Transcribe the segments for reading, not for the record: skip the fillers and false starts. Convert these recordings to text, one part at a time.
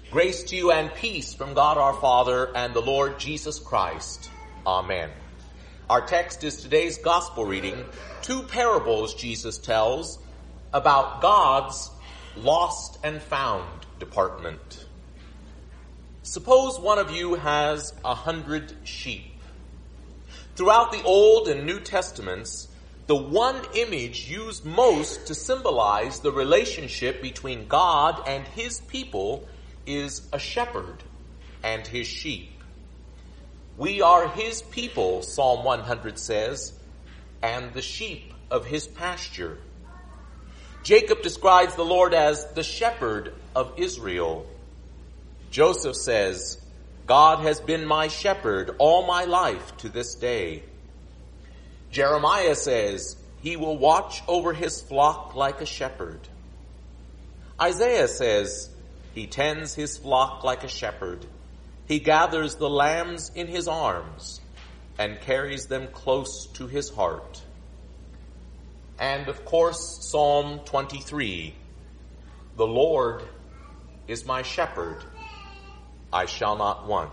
Grace to you and peace from God our Father and the Lord Jesus Christ. Amen. Our text is today's gospel reading, two parables Jesus tells about God's lost and found department. Suppose one of you has 100 sheep. Throughout the Old and New Testaments, the one image used most to symbolize the relationship between God and his people is a shepherd and his sheep. We are his people, Psalm 100 says, and the sheep of his pasture. Jacob describes the Lord as the shepherd of Israel. Joseph says, God has been my shepherd all my life to this day. Jeremiah says, he will watch over his flock like a shepherd. Isaiah says, he tends his flock like a shepherd. He gathers the lambs in his arms and carries them close to his heart. And of course, Psalm 23, the Lord is my shepherd, I shall not want.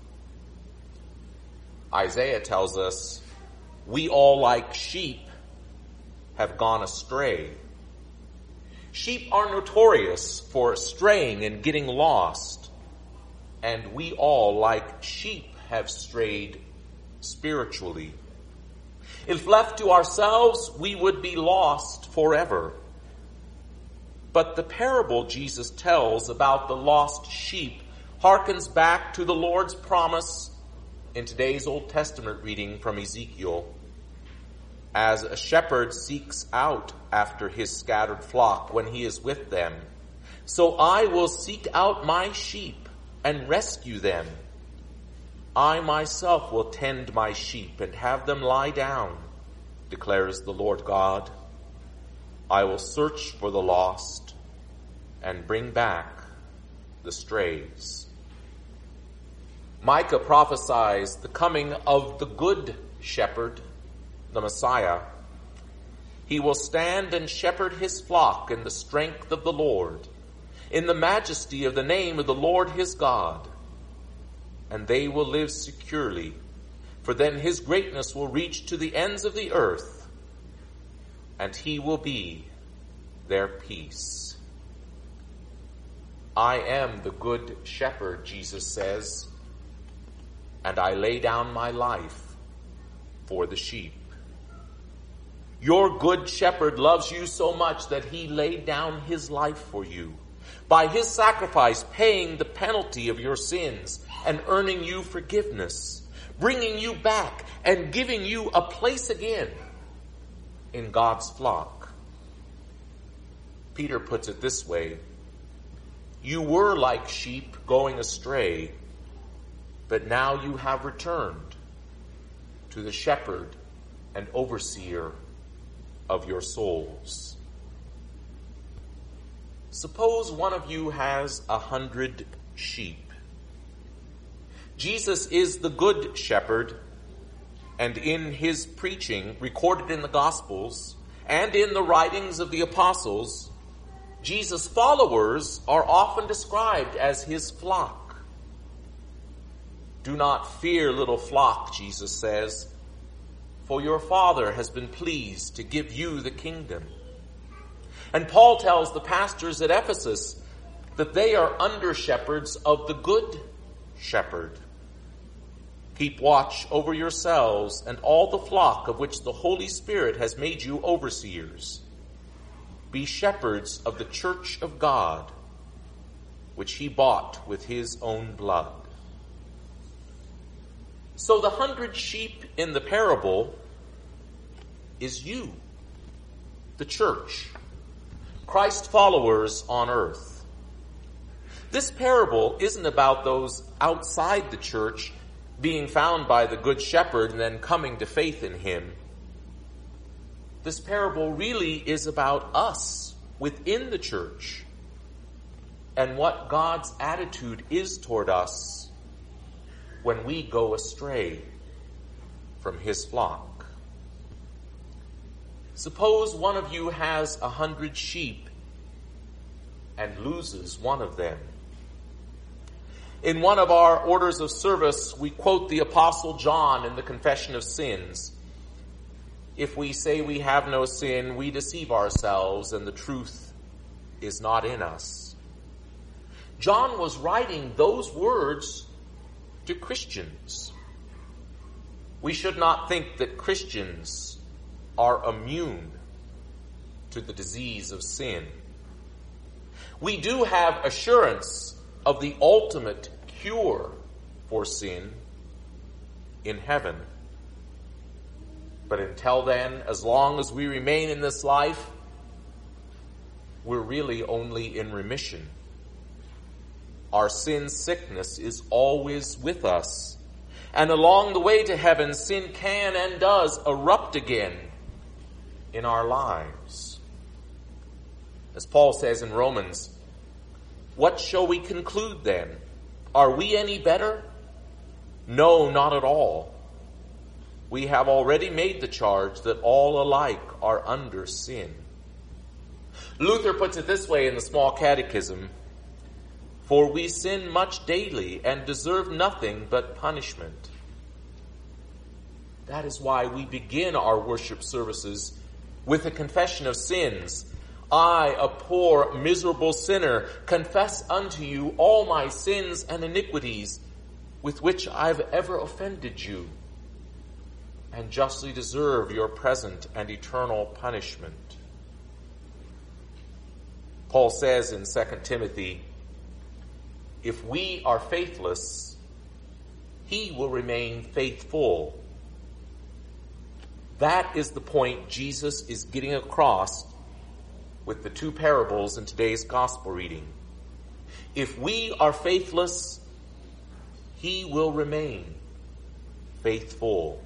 Isaiah tells us, we all like sheep have gone astray. Sheep are notorious for straying and getting lost, and we all, like sheep, have strayed spiritually. If left to ourselves, we would be lost forever. But the parable Jesus tells about the lost sheep harkens back to the Lord's promise in today's Old Testament reading from Ezekiel. As a shepherd seeks out after his scattered flock when he is with them, so I will seek out my sheep and rescue them. I myself will tend my sheep and have them lie down, declares the Lord God. I will search for the lost and bring back the strays. Micah prophesies the coming of the good shepherd, the Messiah. He will stand and shepherd his flock in the strength of the Lord, in the majesty of the name of the Lord his God. And they will live securely, for then his greatness will reach to the ends of the earth, and he will be their peace. I am the good shepherd, Jesus says, and I lay down my life for the sheep. Your good shepherd loves you so much that he laid down his life for you, by his sacrifice paying the penalty of your sins and earning you forgiveness, bringing you back and giving you a place again in God's flock. Peter puts it this way, you were like sheep going astray, but now you have returned to the shepherd and overseer of your souls. Suppose one of you has 100 sheep. Jesus is the good shepherd, and in his preaching, recorded in the Gospels and in the writings of the apostles, Jesus' followers are often described as his flock. Do not fear, little flock, Jesus says, for your Father has been pleased to give you the kingdom. And Paul tells the pastors at Ephesus that they are under shepherds of the good shepherd. Keep watch over yourselves and all the flock of which the Holy Spirit has made you overseers. Be shepherds of the church of God, which he bought with his own blood. So the 100 sheep in the parable is you, the church, Christ followers on earth. This parable isn't about those outside the church being found by the good shepherd and then coming to faith in him. This parable really is about us within the church and what God's attitude is toward us when we go astray from his flock. Suppose one of you has 100 sheep and loses one of them. In one of our orders of service, we quote the Apostle John in the Confession of Sins. If we say we have no sin, we deceive ourselves, and the truth is not in us. John was writing those words to Christians. We should not think that Christians are immune to the disease of sin. We do have assurance of the ultimate cure for sin in heaven. But until then, as long as we remain in this life, we're really only in remission. Our sin sickness is always with us. And along the way to heaven, sin can and does erupt again in our lives. As Paul says in Romans, what shall we conclude then? Are we any better? No, not at all. We have already made the charge that all alike are under sin. Luther puts it this way in the Small Catechism, for we sin much daily and deserve nothing but punishment. That is why we begin our worship services with a confession of sins. I, a poor, miserable sinner, confess unto you all my sins and iniquities with which I've ever offended you, and justly deserve your present and eternal punishment. Paul says in 2 Timothy, if we are faithless, he will remain faithful. That is the point Jesus is getting across with the two parables in today's gospel reading. If we are faithless, he will remain faithful.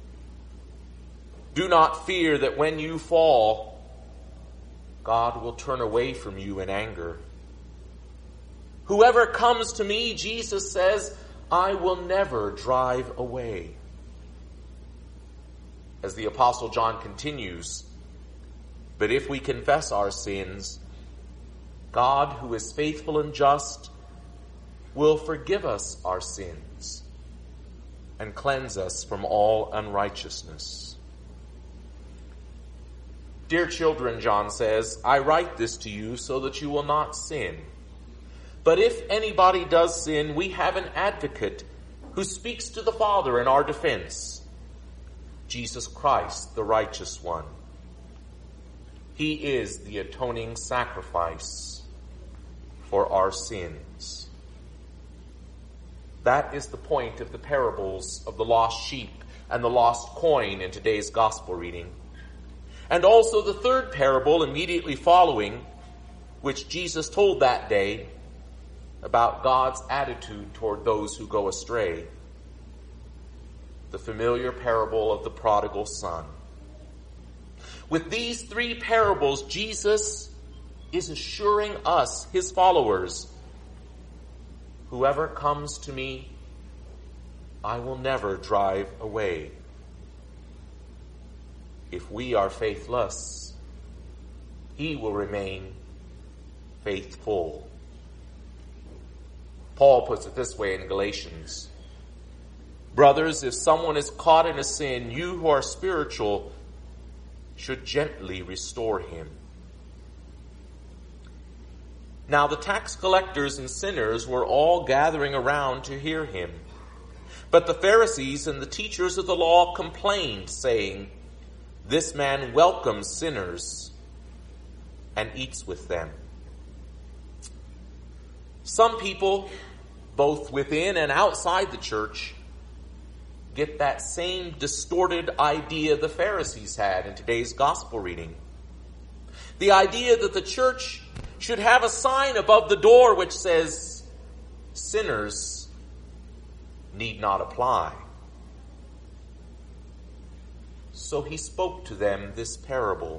Do not fear that when you fall, God will turn away from you in anger. Whoever comes to me, Jesus says, I will never drive away. As the Apostle John continues, but if we confess our sins, God, who is faithful and just, will forgive us our sins and cleanse us from all unrighteousness. Dear children, John says, I write this to you so that you will not sin. But if anybody does sin, we have an advocate who speaks to the Father in our defense, Jesus Christ, the righteous one. He is the atoning sacrifice for our sins. That is the point of the parables of the lost sheep and the lost coin in today's gospel reading. And also the third parable immediately following, which Jesus told that day about God's attitude toward those who go astray. The familiar parable of the prodigal son. With these three parables, Jesus is assuring us, his followers, whoever comes to me, I will never drive away. If we are faithless, he will remain faithful. Paul puts it this way in Galatians. Brothers, if someone is caught in a sin, you who are spiritual should gently restore him. Now the tax collectors and sinners were all gathering around to hear him. But the Pharisees and the teachers of the law complained, saying, this man welcomes sinners and eats with them. Some people, both within and outside the church, get that same distorted idea the Pharisees had in today's gospel reading. The idea that the church should have a sign above the door which says, sinners need not apply. So he spoke to them this parable.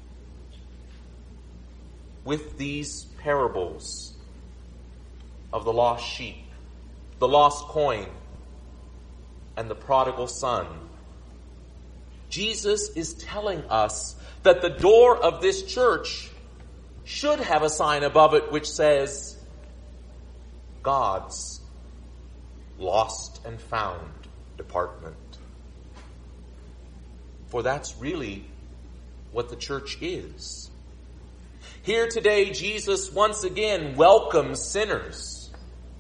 With these parables of the lost sheep, the lost coin, and the prodigal son, Jesus is telling us that the door of this church should have a sign above it which says, God's lost and found department. For that's really what the church is. Here today, Jesus once again welcomes sinners.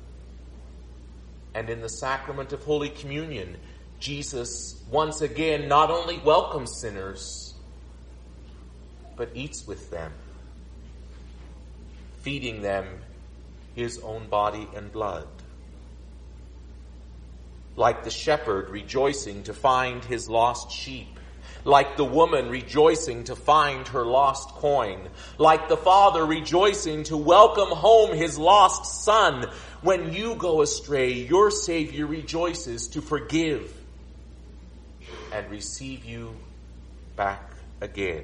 And in the sacrament of Holy Communion, Jesus once again not only welcomes sinners, but eats with them, feeding them his own body and blood. Like the shepherd rejoicing to find his lost sheep, like the woman rejoicing to find her lost coin, like the father rejoicing to welcome home his lost son. When you go astray, your Savior rejoices to forgive and receive you back again.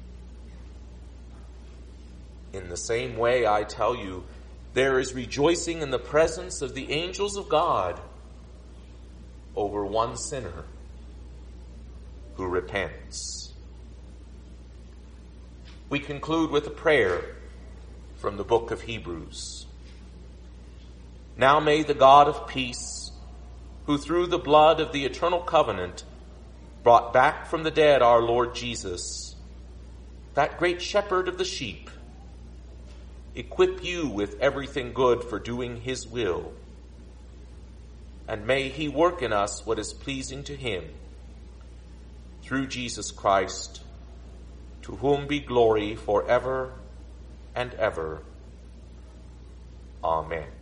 In the same way, I tell you, there is rejoicing in the presence of the angels of God over one sinner who repents. We conclude with a prayer from the book of Hebrews. Now may the God of peace, who through the blood of the eternal covenant brought back from the dead our Lord Jesus, that great shepherd of the sheep, equip you with everything good for doing his will, and may he work in us what is pleasing to him, through Jesus Christ, to whom be glory forever and ever. Amen.